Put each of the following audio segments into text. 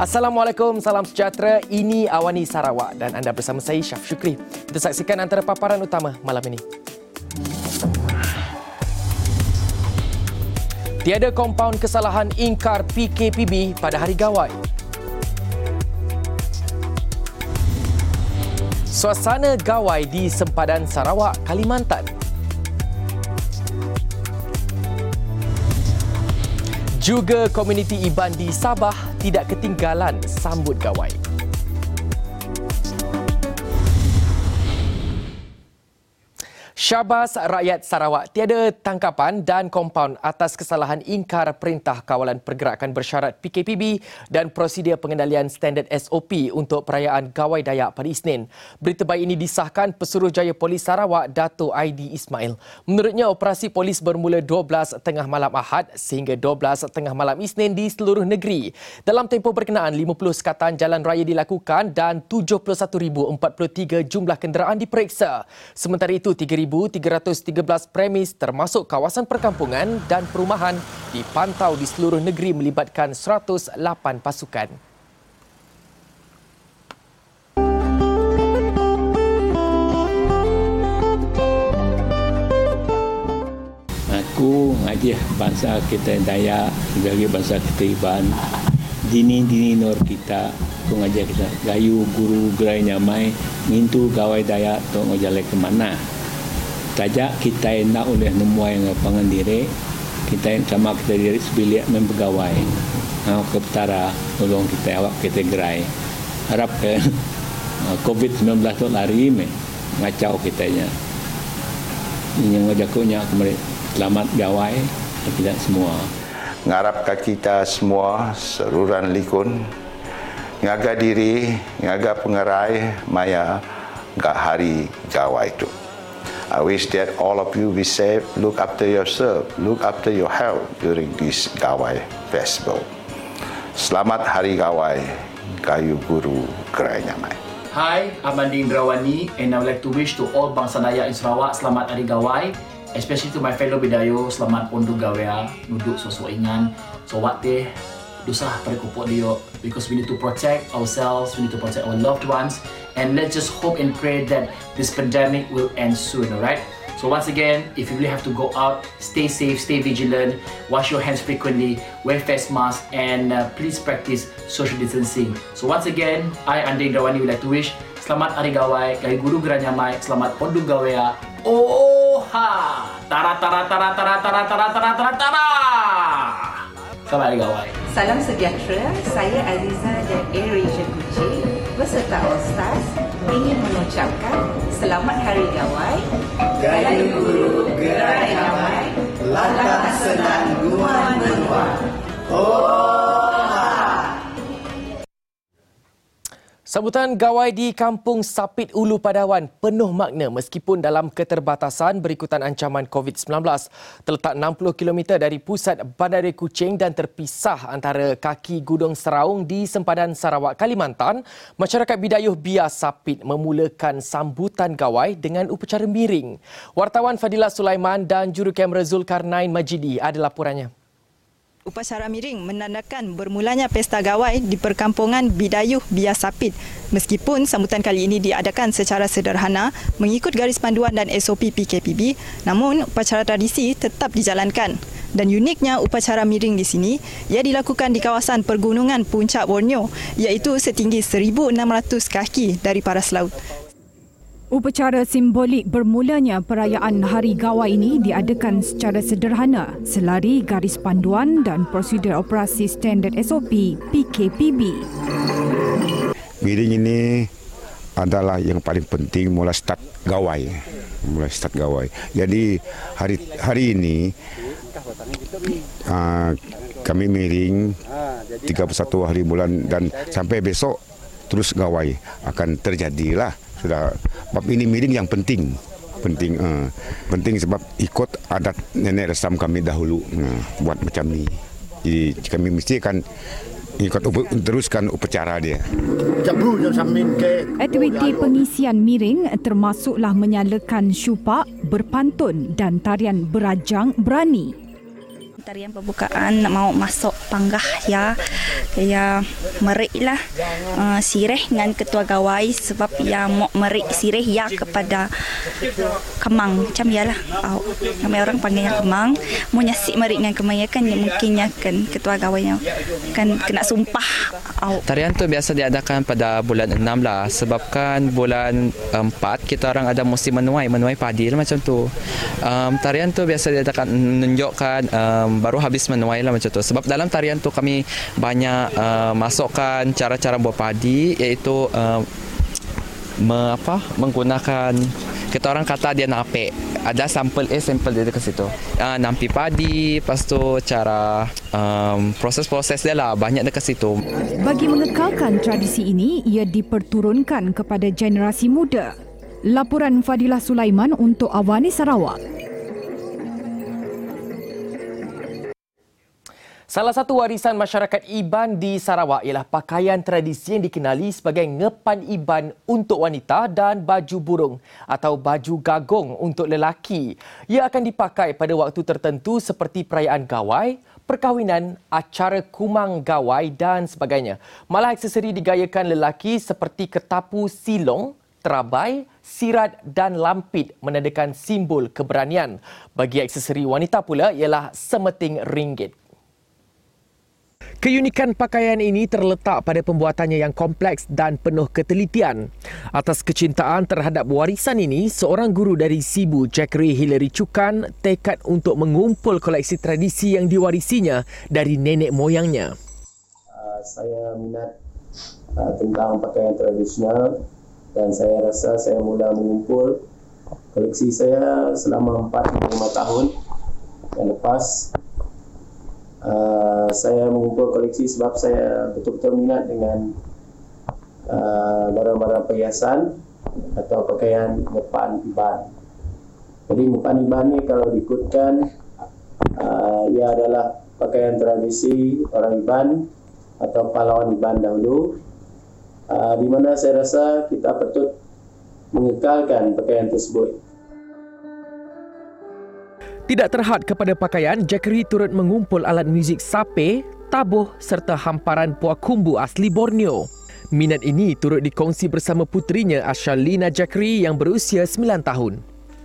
Assalamualaikum, salam sejahtera. Ini Awani Sarawak dan anda bersama saya, Syaf Syukri. Kita saksikan antara paparan utama malam ini. Tiada kompaun kesalahan ingkar PKPB pada Hari Gawai. Suasana gawai di sempadan Sarawak, Kalimantan. Juga komuniti Iban di Sabah tidak ketinggalan sambut gawai. Syabas rakyat Sarawak tiada tangkapan dan kompaun atas kesalahan ingkar Perintah Kawalan Pergerakan Bersyarat PKPB dan prosedur pengendalian standard SOP untuk perayaan Gawai Dayak pada Isnin. Berita baik ini disahkan Pesuruhjaya Polis Sarawak, Dato' Aidi Ismail. Menurutnya, operasi polis bermula 12 tengah malam Ahad sehingga 12 tengah malam Isnin di seluruh negeri. Dalam tempoh berkenaan, 50 sekatan jalan raya dilakukan dan 71,043 jumlah kenderaan diperiksa. Sementara itu, 3,313 premis termasuk kawasan perkampungan dan perumahan dipantau di seluruh negeri melibatkan 108 pasukan. Aku ngaji bangsa kita Dayak, sebagai bangsa kita Iban, dini nur kita, aku ngaji kita gayu guru gerai nyamai, ngintu gawai Dayak tu ngajalai ke mana. Tajak kita nak oleh nemu yang pangan diri, kita sama kita diri sebilik membegawai. Ke petara tolong kita awak kita gerai. Harap ke COVID-19 tu lari ngacau kitanya. Ini ngajakunya kemarin selamat gawai kita semua. Ngarapkan kita semua seruran likun, ngaga diri, ngaga pengerai maya gak hari gawai itu. I wish that all of you be safe, look after yourself, look after your health during this Gawai Festival. Selamat Hari Gawai, Gayu Guru Gerai Nyamai. Hi, I'm Andi Indrawani and I would like to wish to all bangsa Dayak in Sarawak Selamat Hari Gawai, especially to my fellow Bidayo, Selamat Pondu Gawai, nuduk sosok ingan, sowat teh, dusah pada kupuk dia, because we need to protect ourselves, we need to protect our loved ones, and let's just hope and pray that this pandemic will end soon, alright? So once again, if you really have to go out, stay safe, stay vigilant, wash your hands frequently, wear face mask, and please practice social distancing. So once again, I, Andi Indrawani, would like to wish Selamat Hari Gawai, Gayu Guru Gerai Nyamai, Selamat Pondu Gawai, Oha! Tara tara tara tara tara tara tara tara tara! Selamat Hari Gawai. Salam sejahtera, saya Aziza dan AirAsia Kuching beserta All Stars ingin mengucapkan Selamat Hari Gawai. Gayu Guru Gerai Nyamai, lantang senang guan menua. Sambutan gawai di Kampung Sapit Ulu Padawan penuh makna meskipun dalam keterbatasan berikutan ancaman COVID-19. Terletak 60 km dari pusat Bandar Kuching dan terpisah antara kaki Gunung Seraung di sempadan Sarawak, Kalimantan, masyarakat Bidayuh Biar Sapit memulakan sambutan gawai dengan upacara miring. Wartawan Fadilah Sulaiman dan juru kamera Zulkarnain Majidi ada laporannya. Upacara miring menandakan bermulanya pesta gawai di perkampungan Bidayuh Biar Sapit. Meskipun sambutan kali ini diadakan secara sederhana mengikut garis panduan dan SOP PKPB, namun upacara tradisi tetap dijalankan. Dan uniknya upacara miring di sini, ia dilakukan di kawasan pergunungan Puncak Borneo, iaitu setinggi 1,600 kaki dari paras laut. Upacara simbolik bermulanya perayaan Hari Gawai ini diadakan secara sederhana selari garis panduan dan prosedur operasi standard SOP PKPB. Miring ini adalah yang paling penting mulai start gawai. Jadi hari ini kami miring 31 hari bulan dan sampai besok terus gawai akan terjadilah. Sudah, sebab ini miring yang penting sebab ikut adat nenek resam kami dahulu buat macam ni. Jadi kami mesti akan ikut teruskan upacara dia. Aktiviti pengisian miring termasuklah menyalakan syupak, berpantun dan tarian berajang berani. Tarian pembukaan nak mau masuk panggah ya, kayak merik lah sireh dengan ketua gawai sebab yang mau merik sireh ya kepada kemang macam yalah. Kami orang panggilnya kemang, mau nyasik merik dengan kemang ya kan mungkinnya kan ketua gawainya kan kena sumpah. Tarian tu biasa diadakan pada bulan 6 lah, sebabkan bulan 4 kita orang ada musim menuai padi lah macam tu. Tarian tu biasa diadakan menunjukkan baru habis menuai lah macam tu. Sebab dalam tarian tu kami banyak masukkan cara-cara buat padi, iaitu menggunakan, kita orang kata dia napik. Ada sampel sampel dia dekat situ. Nampi padi, lepas tu cara proses-proses dia lah banyak dekat situ. Bagi mengekalkan tradisi ini, ia diperturunkan kepada generasi muda. Laporan Fadilah Sulaiman untuk Awani Sarawak. Salah satu warisan masyarakat Iban di Sarawak ialah pakaian tradisi yang dikenali sebagai ngepan Iban untuk wanita dan baju burung atau baju gagong untuk lelaki. Ia akan dipakai pada waktu tertentu seperti perayaan gawai, perkahwinan, acara kumang gawai dan sebagainya. Malah aksesori digayakan lelaki seperti ketapu silong, terabai, sirat dan lampit menandakan simbol keberanian. Bagi aksesori wanita pula ialah semeting ringgit. Keunikan pakaian ini terletak pada pembuatannya yang kompleks dan penuh ketelitian. Atas kecintaan terhadap warisan ini, seorang guru dari Sibu, Jackery Hillary Cukan, tekad untuk mengumpul koleksi tradisi yang diwarisinya dari nenek moyangnya. Saya minat tentang pakaian tradisional dan saya rasa saya mula mengumpul koleksi saya selama 4-5 tahun yang lepas. Saya mengumpul koleksi sebab saya betul-betul minat dengan barang-barang perhiasan atau pakaian ngepan Iban. Jadi ngepan Iban ni kalau diikutkan ia adalah pakaian tradisi orang Iban atau pahlawan Iban dahulu, di mana saya rasa kita patut mengekalkan pakaian tersebut. Tidak terhad kepada pakaian, Jackery turut mengumpul alat muzik sape, tabuh serta hamparan puak kumbu asli Borneo. Minat ini turut dikongsi bersama putrinya Ashalina Jackery yang berusia 9 tahun.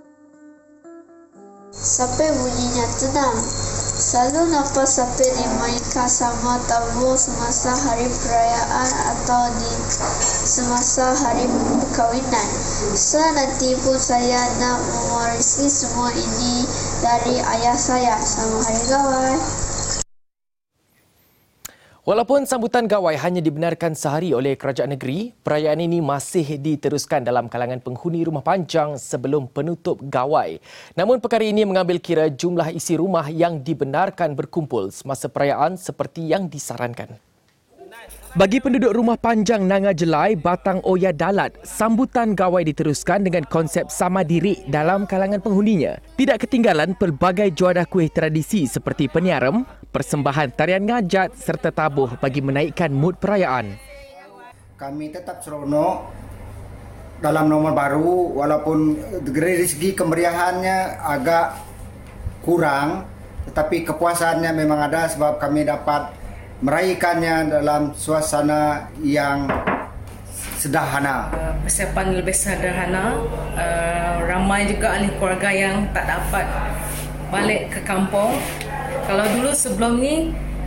Sape bunyinya tenang. Selalu nampak sape dimainkan sama tabuh semasa hari perayaan atau di semasa hari perkahwinan. Nanti pun saya nak mewarisi semua ini dari ayah saya sama hari gawai. Walaupun sambutan gawai hanya dibenarkan sehari oleh kerajaan negeri, perayaan ini masih diteruskan dalam kalangan penghuni rumah panjang sebelum penutup gawai. Namun perkara ini mengambil kira jumlah isi rumah yang dibenarkan berkumpul semasa perayaan seperti yang disarankan. Bagi penduduk rumah panjang Nanga Jelai, Batang Oya Dalat, sambutan gawai diteruskan dengan konsep sama diri dalam kalangan penghuninya. Tidak ketinggalan pelbagai juadah kuih tradisi seperti peniarem, persembahan tarian ngajat serta tabuh bagi menaikkan mood perayaan. Kami tetap seronok dalam nomor baru walaupun dari segi kemeriahannya agak kurang, tetapi kepuasannya memang ada sebab kami dapat meraihkannya dalam suasana yang sederhana. Persiapan lebih sederhana, ramai juga ahli keluarga yang tak dapat balik ke kampung. Kalau dulu sebelum ni,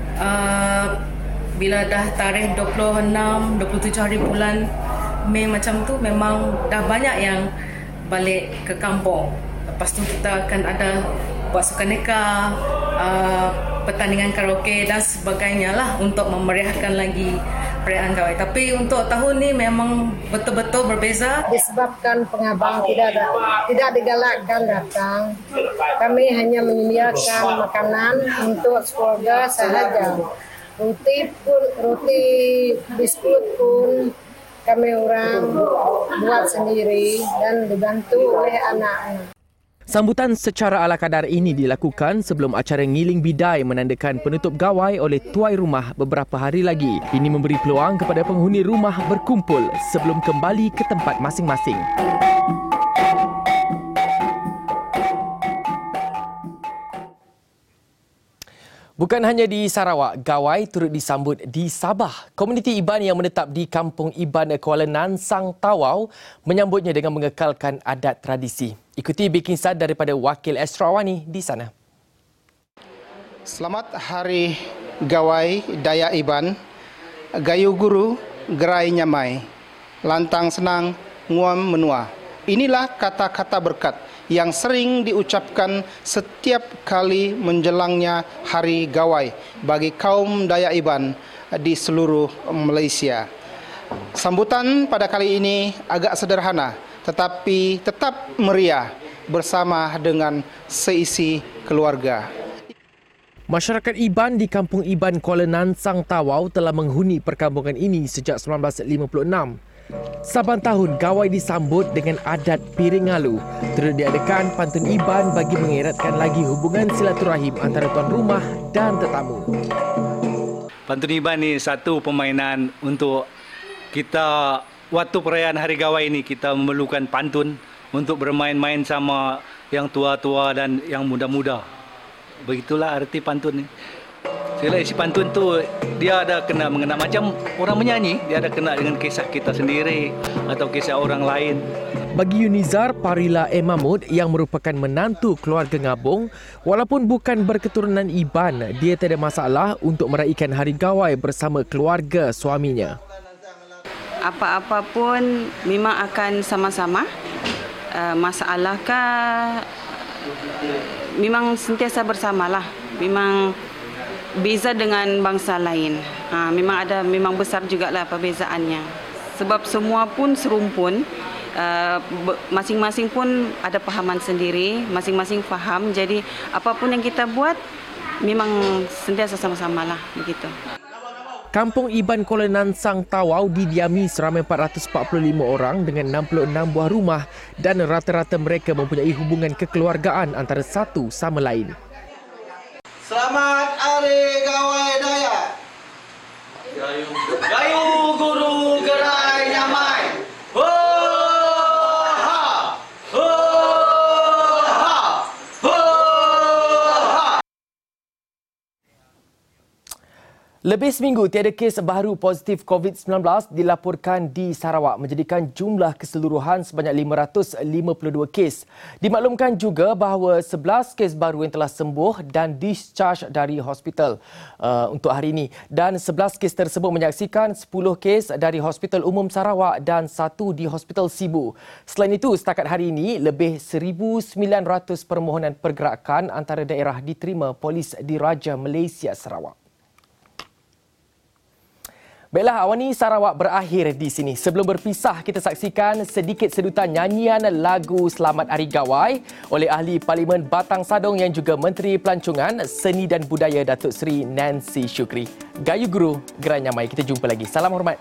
bila dah tarikh 26, 27 hari bulan Mei macam tu, memang dah banyak yang balik ke kampung. Lepas tu kita akan ada buat sukan nikah, pertandingan karaoke dan sebagainya lah untuk memeriahkan lagi perayaan gawai. Tapi untuk tahun ni memang betul-betul berbeza. Disebabkan pengabang tidak digalakkan datang, kami hanya menyediakan makanan untuk keluarga sahaja. Roti biskut pun kami orang buat sendiri dan dibantu oleh anak-anak. Sambutan secara ala kadar ini dilakukan sebelum acara ngiling bidai menandakan penutup gawai oleh tuai rumah beberapa hari lagi. Ini memberi peluang kepada penghuni rumah berkumpul sebelum kembali ke tempat masing-masing. Bukan hanya di Sarawak, gawai turut disambut di Sabah. Komuniti Iban yang menetap di Kampung Iban Kuala Nansang Tawau menyambutnya dengan mengekalkan adat tradisi. Ikuti bikisan daripada wakil Astrawani di sana. Selamat Hari Gawai Dayak Iban, Gayu Guru, Gerai Nyamai, Lantang Senang, Nguam Menua. Inilah kata-kata berkat yang sering diucapkan setiap kali menjelangnya Hari Gawai bagi kaum Dayak Iban di seluruh Malaysia. Sambutan pada kali ini agak sederhana tetapi tetap meriah bersama dengan seisi keluarga. Masyarakat Iban di Kampung Iban Kuala Nansang Tawau telah menghuni perkampungan ini sejak 1956. Saban tahun, gawai disambut dengan adat piring ngalu. Turut diadakan pantun Iban bagi mengeratkan lagi hubungan silaturahim antara tuan rumah dan tetamu. Pantun Iban ni satu permainan untuk kita waktu perayaan Hari Gawai ini kita memerlukan pantun untuk bermain-main sama yang tua-tua dan yang muda-muda. Begitulah arti pantun ni. Segala isi pantun tu dia ada kena mengena macam orang menyanyi, dia ada kena dengan kisah kita sendiri atau kisah orang lain. Bagi Yunizar Parila Mahmud yang merupakan menantu keluarga Ngabung, walaupun bukan berketurunan Iban, dia tiada masalah untuk meraihkan Hari Gawai bersama keluarga suaminya. Apa-apa pun memang akan sama-sama. Masalahkah memang sentiasa bersamalah. Memang beza dengan bangsa lain. Memang besar jugalah perbezaannya. Sebab semua pun serumpun, masing-masing pun ada pahaman sendiri, masing-masing faham. Jadi apapun yang kita buat memang sentiasa sama-samalah begitu. Kampung Iban Kuala Nansang Tawau didiami seramai 445 orang dengan 66 buah rumah dan rata-rata mereka mempunyai hubungan kekeluargaan antara satu sama lain. Selamat Hari Gawai Dayak. Gayu Guru Gerai Nyamai. Lebih seminggu tiada kes baru positif COVID-19 dilaporkan di Sarawak menjadikan jumlah keseluruhan sebanyak 552 kes. Dimaklumkan juga bahawa 11 kes baru yang telah sembuh dan discharge dari hospital untuk hari ini. Dan 11 kes tersebut menyaksikan 10 kes dari Hospital Umum Sarawak dan 1 di Hospital Sibu. Selain itu, setakat hari ini, lebih 1,900 permohonan pergerakan antara daerah diterima Polis Diraja Malaysia Sarawak. Baiklah, Awani Sarawak berakhir di sini. Sebelum berpisah, kita saksikan sedikit sedutan nyanyian lagu Selamat Hari Gawai oleh Ahli Parlimen Batang Sadong yang juga Menteri Pelancongan Seni dan Budaya Datuk Seri Nancy Shukri. Gayu Guru, Gerai Nyamai. Kita jumpa lagi. Salam hormat.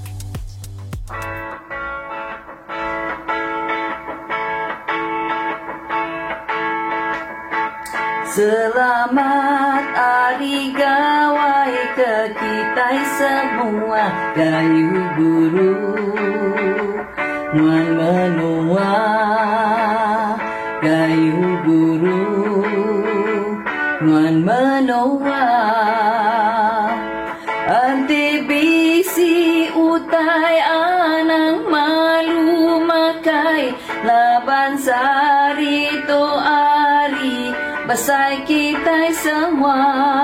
Selamat Hari Gawai ke kita semua, Gayu Guru, Nguan Menua, Gayu Guru, Nguan Menua. Anti bisi utai anang malu makai, laban sari to ari besai kita semua.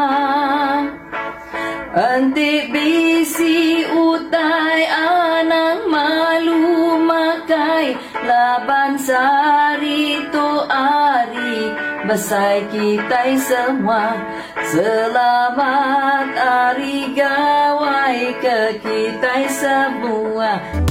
Antik bisi utai anang malu makai, laban sari to ari besai kita semua. Selamat Hari Gawai ke kita semua.